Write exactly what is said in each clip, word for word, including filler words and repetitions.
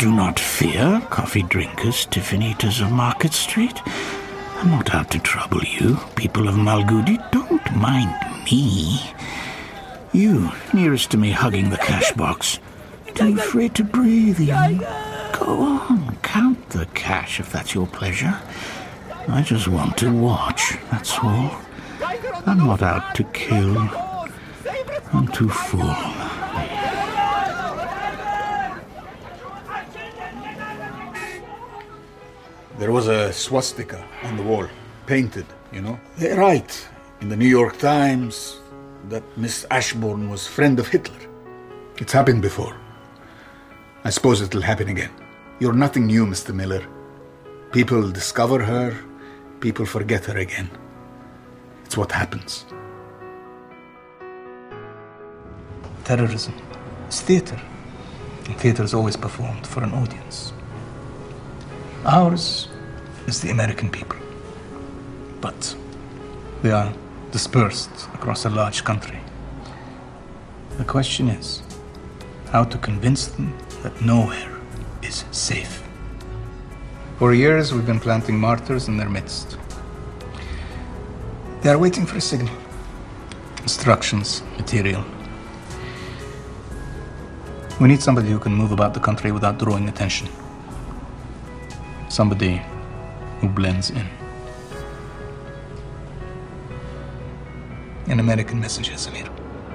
Do not fear, coffee drinkers, tiffin eaters of Market Street. I'm not out to trouble you, people of Malgudi. Don't mind me. You, nearest to me, hugging the cash box. Too afraid to breathe, young. Go on, count the cash if that's your pleasure. I just want to watch, that's all. I'm not out to kill. I'm too full. There was a swastika on the wall, painted, you know. They write in the New York Times that Miss Ashbourne was friend of Hitler. It's happened before. I suppose it'll happen again. You're nothing new, Mister Miller. People discover her, people forget her again. It's what happens. Terrorism is theater, and theater is always performed for an audience. Ours is the American people, but they are dispersed across a large country. The question is how to convince them that nowhere is safe. For years we've been planting martyrs in their midst. They are waiting for a signal, instructions, material. We need somebody who can move about the country without drawing attention. Somebody who blends in. An American message, Samir.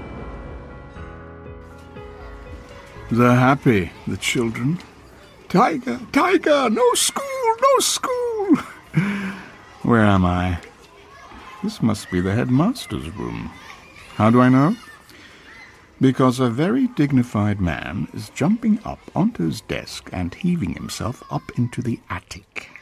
They're happy, the children. Tiger, Tiger, no school, no school. Where am I? This must be the headmaster's room. How do I know? Because a very dignified man is jumping up onto his desk and heaving himself up into the attic.